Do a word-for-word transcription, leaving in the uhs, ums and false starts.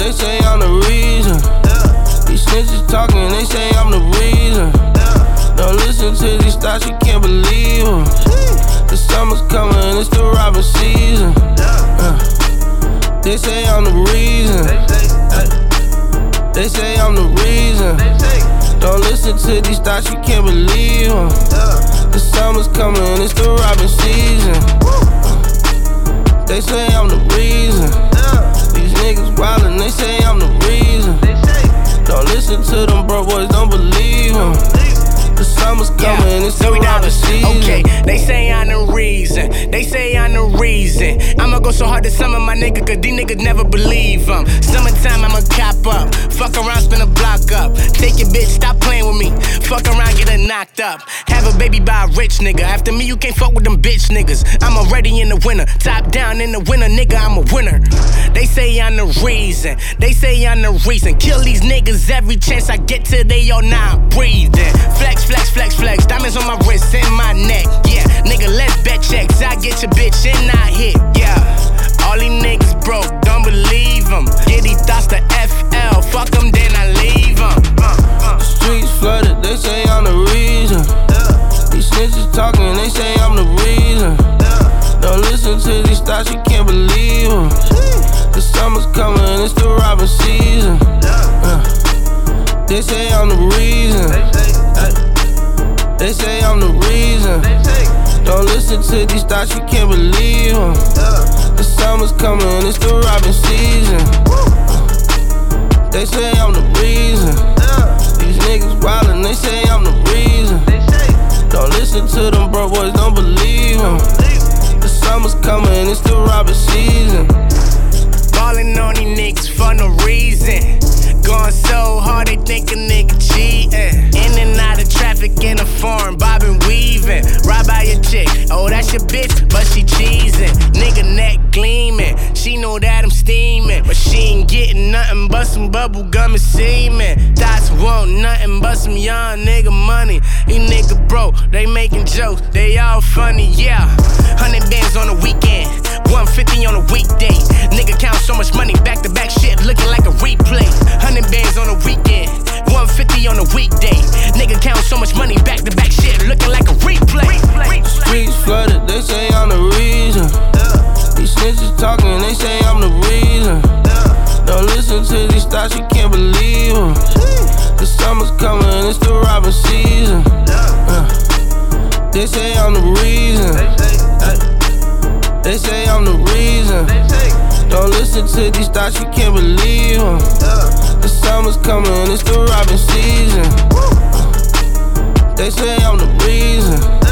they say I'm the reason. These snitches talking, they say I'm the reason. Don't listen to these thoughts, you can't believe them. The summer's coming, it's the robbing season. uh, They say I'm the reason. They say I'm the reason. Don't listen to these thoughts, you can't believe them. The summer's coming, it's the robbing season. They say I'm the reason. These niggas wildin', they say I'm the reason. Don't listen to them broke boys, don't believe them. The summer's coming, yeah, it's the robbing season. Okay, they say I'm the reason. They say I'm the reason. I'ma go so hard this summer, my nigga, cause these niggas never believe them. Summertime, I'ma cop up. Fuck around, spin a block up. Take your bitch, stop playing with me. Fuck around, get her knocked up. Have a baby by a rich nigga. After me, you can't fuck with them bitch niggas. I'm already in the winter. Top down in the winter, nigga, I'm a winner. They say I'm the reason. They say I'm the reason. Kill these niggas every chance I get till they all not breathing. Flex, flex, flex, flex. Diamonds on my wrist and my neck. Yeah, nigga, let's bet checks. I get your bitch and I hit. Yeah, all these niggas broke, don't believe them. Get these thoughts to F L. Fuck them, then I leave them. Uh, uh. The streets flooded, they say I'm the reason. These snitches talking, they say I'm the reason. Don't listen to these thoughts, you can't believe them. The summer's coming, it's the robbing season. uh, They say I'm the reason. They say I'm the reason. Don't listen to these thoughts, you can't believe them. The summer's coming, it's the robbing season. They say I'm the reason. These niggas wildin', they say I'm the reason. Don't listen to them broke boys, don't believe them. The summer's coming, it's the robbing season. Ballin' on these niggas for no reason. Going so hard, they think a nigga cheatin'. In and out of traffic in a foreign, bobbin' weaving. Ride by your chick, oh that's your bitch, but she cheesin'. Nigga neck gleamin', she know that I'm steamin'. But she ain't gettin' nothing but some bubble gum and semen. Thoughts want nothing but some young nigga money. These nigga broke, they making jokes, they all funny, yeah. Hundred bands on the weekend, one fifty on a weekday. Nigga count so much money, back to back shit looking like a replay. Hundred bands on a weekend, one fifty on a weekday. Nigga count so much money, back to back shit looking like a replay. Streets flooded, they say I'm the reason. These snitches talking, they say I'm the reason. Don't listen to these thoughts, you can't believe them. The summer's coming, it's the robbing season. uh, They say I'm the reason. They say I'm the reason. Don't listen to these thoughts, you can't believe them. The summer's coming, it's the robbing season. They say I'm the reason.